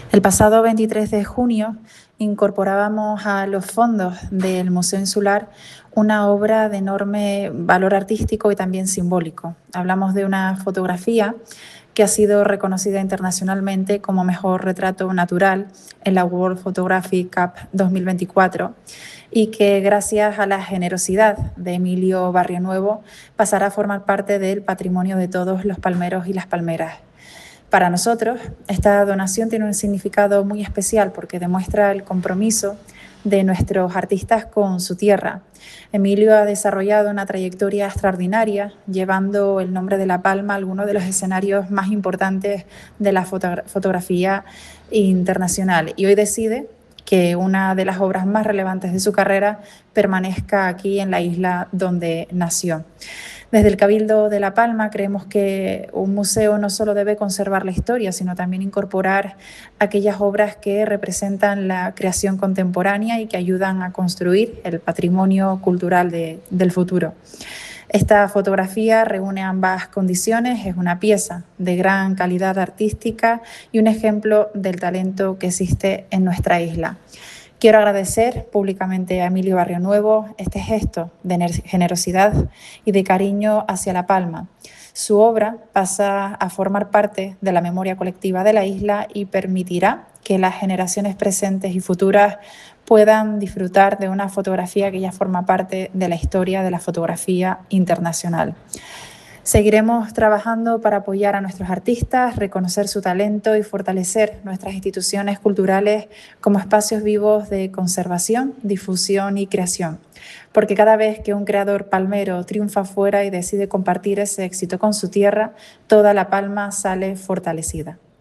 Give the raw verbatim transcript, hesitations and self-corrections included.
El pasado veintitrés de junio incorporábamos a los fondos del Museo Insular una obra de enorme valor artístico y también simbólico. Hablamos de una fotografía que ha sido reconocida internacionalmente como mejor retrato natural en la World Photography Cup dos mil veinticuatro y que gracias a la generosidad de Emilio Barrionuevo pasará a formar parte del patrimonio de todos los palmeros y las palmeras. Para nosotros, esta donación tiene un significado muy especial porque demuestra el compromiso de nuestros artistas con su tierra. Emilio ha desarrollado una trayectoria extraordinaria, llevando el nombre de La Palma a algunos de los escenarios más importantes de la fotogra- fotografía internacional. Y hoy decide que una de las obras más relevantes de su carrera permanezca aquí en la isla donde nació. Desde el Cabildo de La Palma creemos que un museo no solo debe conservar la historia, sino también incorporar aquellas obras que representan la creación contemporánea y que ayudan a construir el patrimonio cultural de, del futuro. Esta fotografía reúne ambas condiciones, es una pieza de gran calidad artística y un ejemplo del talento que existe en nuestra isla. Quiero agradecer públicamente a Emilio Barrionuevo este gesto de generosidad y de cariño hacia La Palma. Su obra pasa a formar parte de la memoria colectiva de la isla y permitirá que las generaciones presentes y futuras puedan disfrutar de una fotografía que ya forma parte de la historia de la fotografía internacional. Seguiremos trabajando para apoyar a nuestros artistas, reconocer su talento y fortalecer nuestras instituciones culturales como espacios vivos de conservación, difusión y creación. Porque cada vez que un creador palmero triunfa fuera y decide compartir ese éxito con su tierra, toda La Palma sale fortalecida.